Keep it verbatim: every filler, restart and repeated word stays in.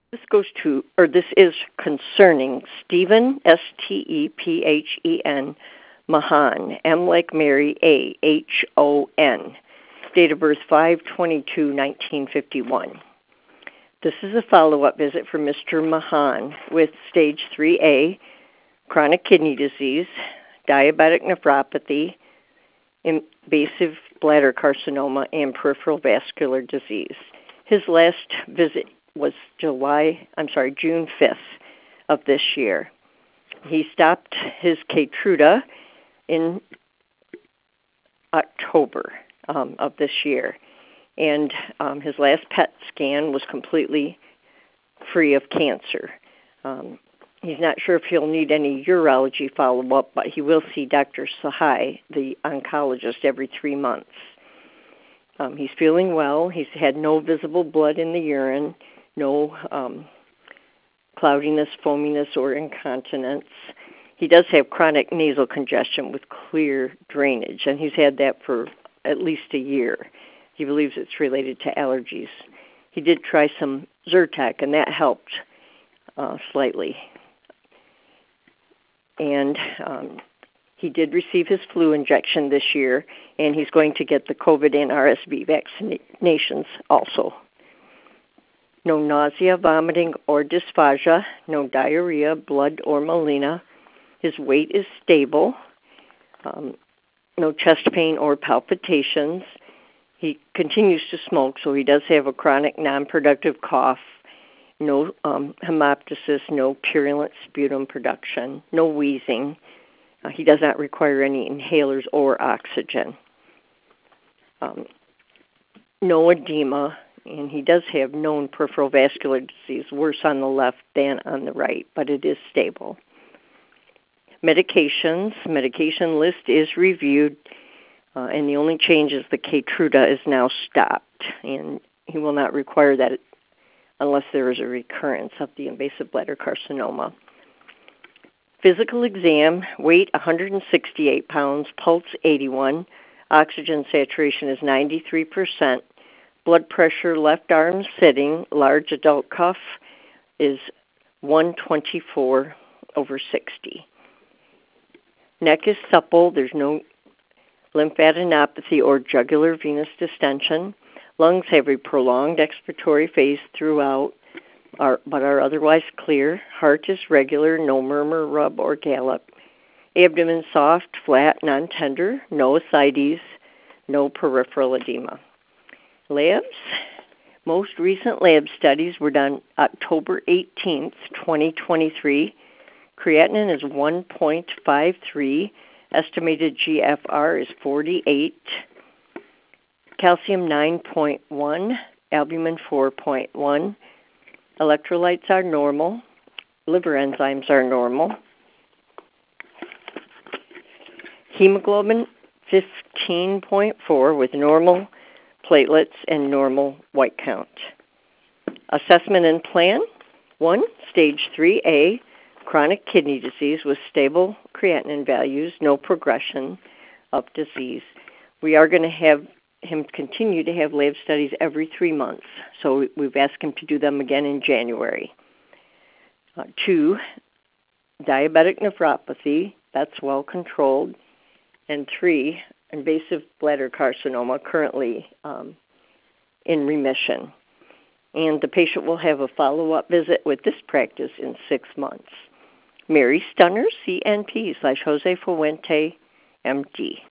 This goes to, or this is concerning Stephen, S T E P H E N, Mahan, M like Mary, A, H O N, date of birth five twenty-two nineteen fifty-one. This is a follow-up visit for Mister Mahan with stage three A, chronic kidney disease, diabetic nephropathy, invasive bladder carcinoma, and peripheral vascular disease. His last visit was July, I'm sorry, June fifth of this year. He stopped his Keytruda in October um, of this year, and um, his last P E T scan was completely free of cancer. Um, he's not sure if he'll need any urology follow-up, but he will see Doctor Sahai, the oncologist, every three months. Um, he's feeling well. He's had no visible blood in the urine, no um, cloudiness, foaminess, or incontinence. He does have chronic nasal congestion with clear drainage, and he's had that for at least a year. He believes it's related to allergies. He did try some Zyrtec, and that helped uh, slightly. And um, he did receive his flu injection this year, and he's going to get the COVID and R S V vaccinations also. No nausea, vomiting, or dysphagia, no diarrhea, blood, or melena. His weight is stable, um, no chest pain or palpitations. He continues to smoke, so he does have a chronic non-productive cough, no um, hemoptysis, no purulent sputum production, no wheezing. Uh, he does not require any inhalers or oxygen. Um, no edema, and he does have known peripheral vascular disease, worse on the left than on the right, but it is stable. Medications, medication list is reviewed, uh, and the only change is the Keytruda is now stopped, and he will not require that unless there is a recurrence of the invasive bladder carcinoma. Physical exam, weight one hundred sixty-eight pounds, pulse eighty-one, oxygen saturation is ninety-three percent, blood pressure left arm sitting, large adult cuff is one twenty-four over sixty. Neck is supple, there's no lymphadenopathy or jugular venous distension. Lungs have a prolonged expiratory phase throughout, are, but are otherwise clear. Heart is regular, no murmur, rub, or gallop. Abdomen soft, flat, non-tender, no ascites, no peripheral edema. Labs. Most recent lab studies were done October eighteenth, twenty twenty-three. Creatinine is one point five three. Estimated G F R is forty-eight. Calcium nine point one. Albumin four point one. Electrolytes are normal. Liver enzymes are normal. Hemoglobin fifteen point four with normal platelets and normal white count. Assessment and plan. One, stage three A, chronic kidney disease with stable creatinine values, no progression of disease. We are going to have him continue to have lab studies every three months, so we've asked him to do them again in January. Uh, two, diabetic nephropathy, that's well controlled. And three, invasive bladder carcinoma, currently um, in remission. And the patient will have a follow-up visit with this practice in six months. Mary Stunner, C N P slash Jose Fuente, M D.